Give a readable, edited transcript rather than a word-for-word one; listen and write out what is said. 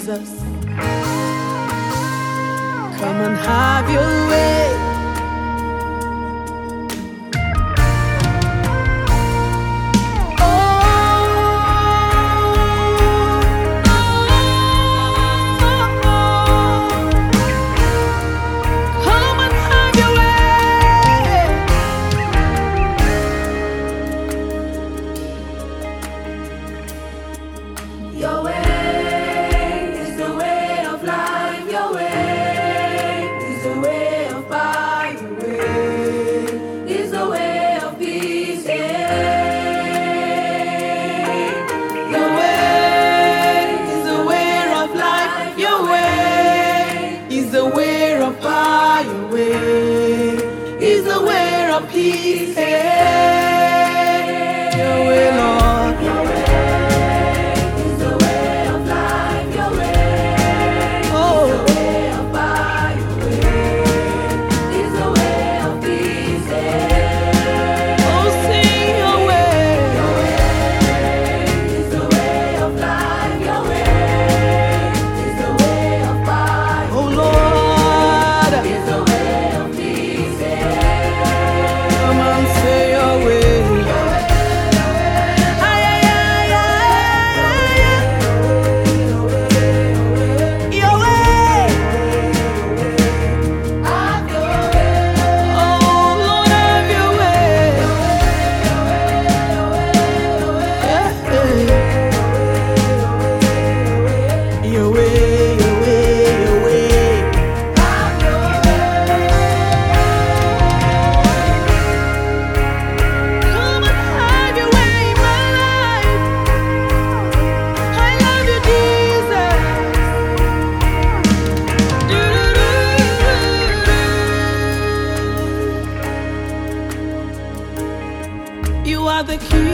Jesus. Come and have your way. Your way is the way of life. Your way is the way of power. Your way is the way of peace. Your way is the way of life. Your way is the way of power. Your way is the way of peace. Your way, Lord. Your way. You are the key.